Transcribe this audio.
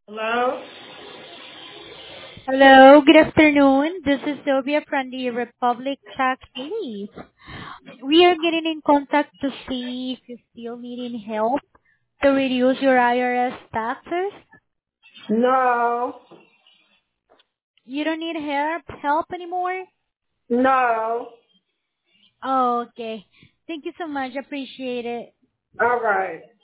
Hello? Hello, good afternoon. This is Sylvia from the Republic Tax Relief. We are getting in contact to see if you still needing help to reduce your IRS taxes. No. You don't need help anymore? No. Oh, okay. Thank you so much. Appreciate it. All right.